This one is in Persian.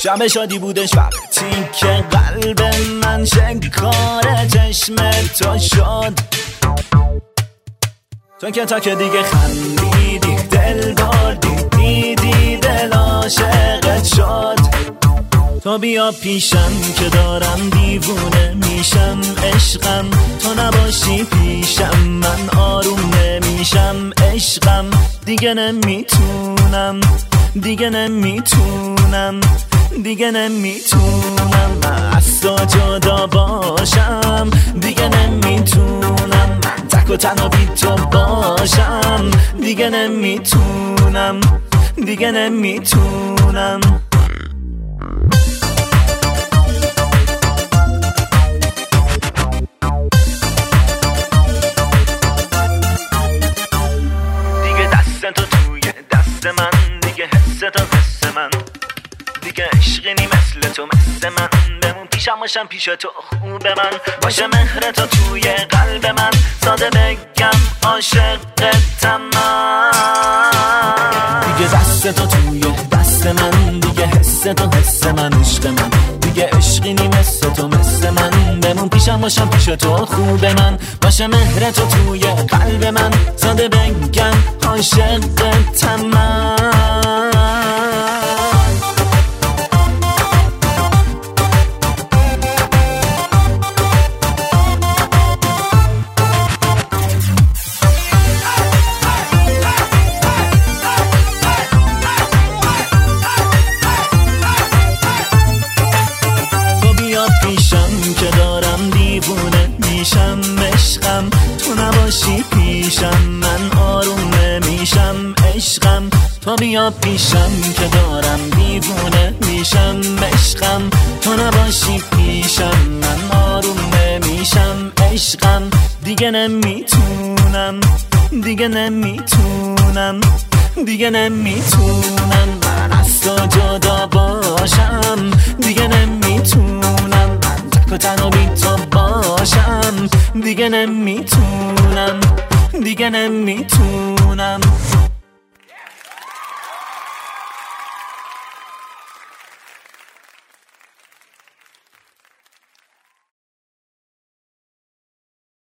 شب شادی بودش وقتی که قلب من شکار چشم تو شد. تو که تا که دیگه خندیدی دل بردی دیدی دل عاشقت شد. تو بیا پیشم که دارم دیوونه میشم عشقم، تو نباشی پیشم من آروم نمیشم عشقم. دیگه نمیتونم دیگه نمیتونم دیگه نمیتونم از تو جدا باشم. دیگه نمیتونم من تک و تنها بی تو باشم. دیگه نمیتونم دیگه نمیتونم. دیگه دست تو توی دست من، دیگه حس تو حس من، دیگه عشقی نی مثل تو مثل من. بمون پیشم باشم پیش تو خوب من، باشه مهر تو توی قلب من. ساده بگم عاشقتم من. دیگه دست تو توی دست من، دیگه حس تو حس من عشق من، دیگه عشقی نی مثل تو مثل من. بمون پیشم باشم پیش تو خوب من، باشه مهر تو توی قلب من. ساده بگم عاشقتم من. که دارم دیوونه میشم عشقم، تو نباشی پیشم من آروم نمیشم عشقم. تو بیا پیشم که دارم دیوونه میشم عشقم، تو نباشی پیشم من آروم نمیشم عشقم. دیگه نمیتونم دیگه نمیتونم دیگه نمیتونم من از تو جدا باشم. دیگه نمیتونم و تنها بی تو باشم. دیگه نمیتونم دیگه نمیتونم.